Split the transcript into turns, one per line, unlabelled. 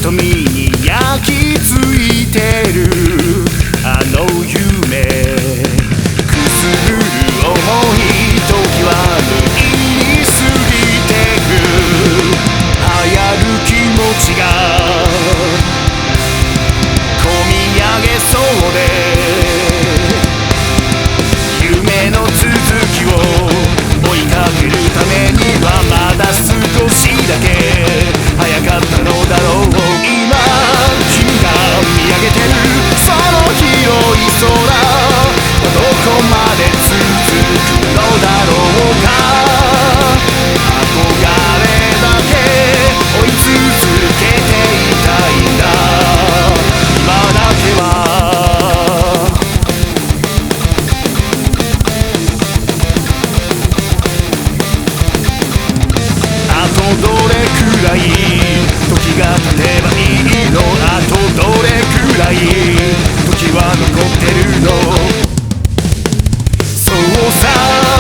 瞳に焼き付いてるあの夢くすぶる想い時は無意に過ぎてく流行る気持ちが込み上げそうで夢の続きを追いかけるためにはまだ少しだけ早かったのだろう今君が見上げてるその広い空どこまで続くのだろうか憧れだけ追い続けていたいんだ今だけはあとどれくらい時が経てばいいのあとどれくらい時は残ってるのそうさ